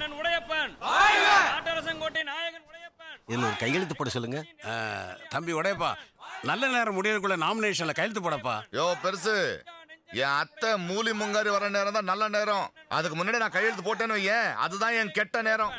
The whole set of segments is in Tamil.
அண்ணன் உடையப்பன் நாட்டரசங்கோட்டை நாயகன் உடையப்பன். இதுல ஒரு கையெழுத்து போட சொல்லுங்க. தம்பி உடையப்பா, நல்ல நேரம் முடியறதுக்குள்ள நாமினேஷன்ல கையெழுத்து போடப்பா. யோ பெருசு, என் அத்தை மூலி முங்காரி வர நேரம் தான் நல்ல நேரம். அதுக்கு முன்னாடி நான் கையெழுத்து போட்டேன்னு வையேன், அதுதான் என் கெட்ட நேரம்.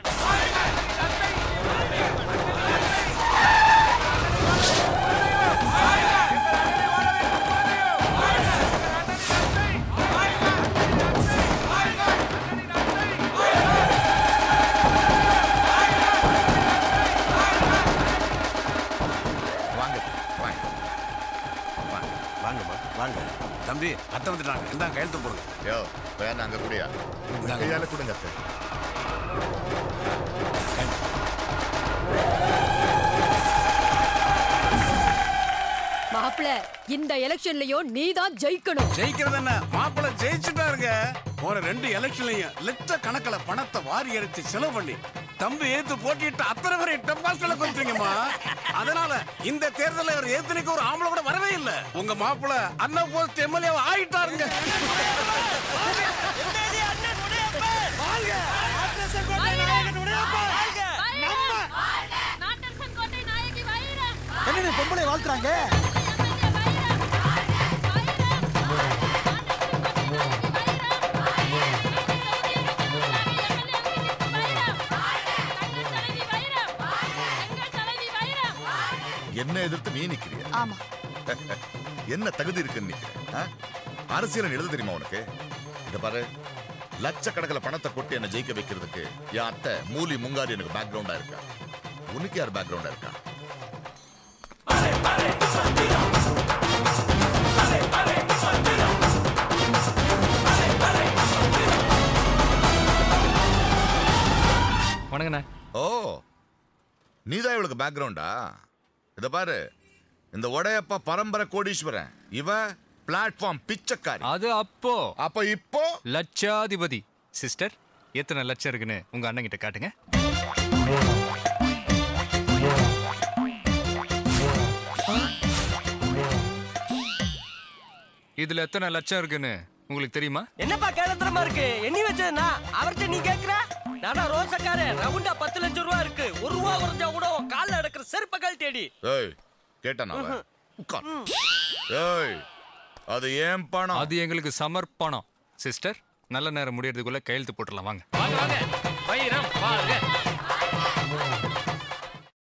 வாங்க தம்பி, அத்தை வந்துட்டாங்க. இந்த கையெழுத்து போடுங்க. யோ வேணா அங்க கூடியா கையால கொடுங்க அத்தை. மாப்பிள, இந்த எலெக்ஷன்லயும் நீதான் ஜெயிக்கணும். ஜெயிக்கிறது என்ன, மாப்பிள்ள ஜெயிச்சுட்டாருங்க. போற 2 எலெக்ஷன்லயும் லட்ச கணக்கில பணத்தை வாரி அடிச்சு செலவு பண்ணி தம்பி ஏத்து போட்டிட்டு அத்தனை பேரை டெபாசிட்ல கொடுத்தீங்கம்மா. அதனால இந்த தேர்தலில் அவர் ஏத்தனைக்கு ஒரு ஆம்பளை கூட வரவே இல்லை. உங்க மாப்பிள்ள அண்ணா போஸ்ட் எம்எல்ஏ ஆயிட்டாருங்க. என்ன பொம்பளை வாழ்த்துறாங்க? என்ன எதிர்த்து நீ நிக்கிறிய? ஆமா. என்ன தகுதி இருக்குன்னு நிக்கிற? அரசியல் எழுத தெரியுமா உனக்கு? இத பாரு, லட்சக்கணக்கில் பணத்தை கொட்டி என்ன ஜெயிக்க வைக்கிறதுக்கு என் அத்தை மூலி முங்காரி எனக்கு பேக்ரவுண்டா இருக்கா. உனக்கு யார் பேக்ரவுண்டா இருக்கா? வணங்கண்ணா. ஓ, நீதான் இவளுக்கு பேக்ரவுண்டா? இத பாரு, இந்த உடையப்ப பரம்பரை கோடீஸ்வரன், இவ பிளாட்ஃபார்ம் பிச்சைக்காரி. அது அப்போ இப்போ லட்சாதிபதி. சிஸ்டர், எத்தனை லட்சம் இருக்குன்னு உங்க அண்ணன் கிட்ட காட்டுங்க. இதுல எத்தனை லட்சம் இருக்குன்னு உங்களுக்கு தெரியுமா? என்னப்பா கேளத்தனமா இருக்கு? எண்ணி வச்சதுன்னா அவர்கிட்ட நீ கேக்குற? நானா ரோசக்காரே, ரவுண்டா 10 லட்சம் ரூபா இருக்கு. 1 ரூபா குறைஞ்சா கூட கால்ல அடக்குற செருப்பகால் தேடி. ஏய், கேட்டானா? உட்கார். ஏய், அது ஏன் பணம்? அது எங்களுக்கு சமர்ப்பணம். சிஸ்டர், நல்ல நேரம் முடியறதுக்குள்ள கையெழுத்து போட்டுடலாம் வாங்க. வாங்க வாங்க. வைரம்